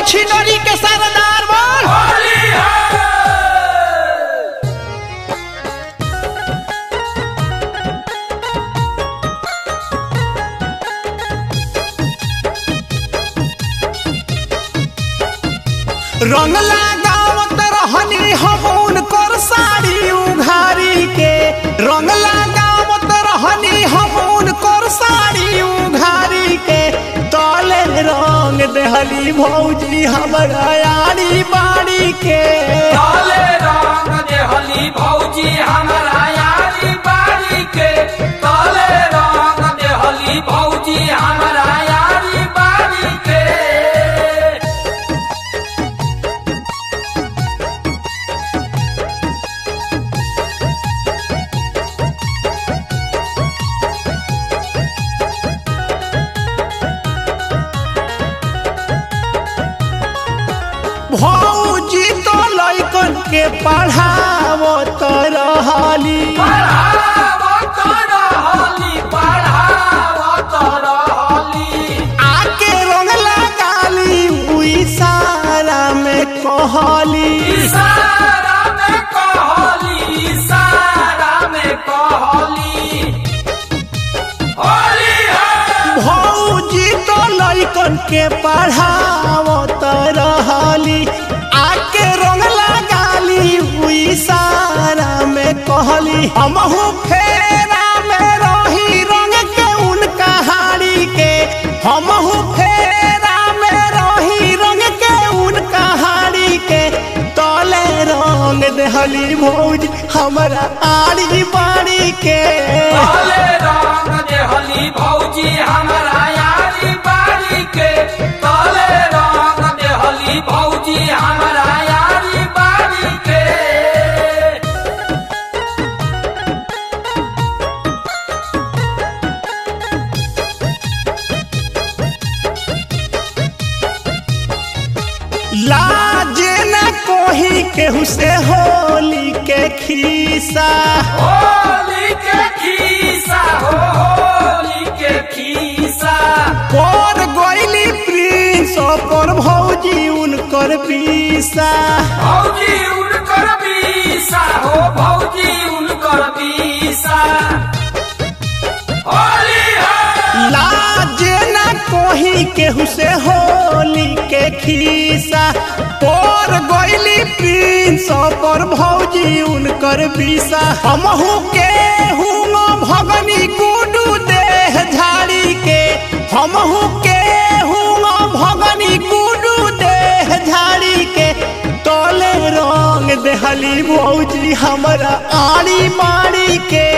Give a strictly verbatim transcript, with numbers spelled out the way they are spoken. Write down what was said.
छिनरी के सरदार बोल होली है। रंग लगावत रहनी हम उनकर साड़ी उघारी के, रंग लगावत रहनी हम उनकर साड़ी उघारी के, तले रंग देहली भौजी हमरा यारी बाड़ी के, तले रंग देहली भौजी हमरा यारी बाड़ी के, तले रंग देहली भौजी हमरा यारी बाड़ी के। भौजी तो लइकन के पढ़ावत रहली, पढ़ावत रहली, पढ़ावत रहली, आके रंग लगाली उ इशारा में कहली, इशारा में कहली, इशारा में कहली होली है। भौजी तो लइकन के पढ़ावत रहली, आके रंग लगाली उ इशारा में कहली, हमहू फेरा में रही रंग के उनका हाड़ी के, हमहू फेरा में रही रंग के उनका हाड़ी के, तले रंग देहली भौजी हमरा आड़ी बाड़ी के, तले रंग देहली भौजी हमरा यारी बाड़ी के, तले रंग देहली भौजी हमरा यारी बाड़ी के। लाज न कोही केहू से होली के खीसा, होली के खीसा हो, होली के खीसा, पर गइली प्रिंस पर भौजी उनकर पीसा, भौजी उनकर बीसा हो, भौजी उनकर बीसा होली है। लाज न कोही केहू से होली के खीसा, पर गइली प्रिंस पर भौजी उनकर पीसा, हमहू के हुआ भगनी गुडू देह झाड़ी के, हमहू के हुआ भगनी गुडू देह झाड़ी के, तले रंग देहली भौजी हमरा आड़ी बाड़ी के,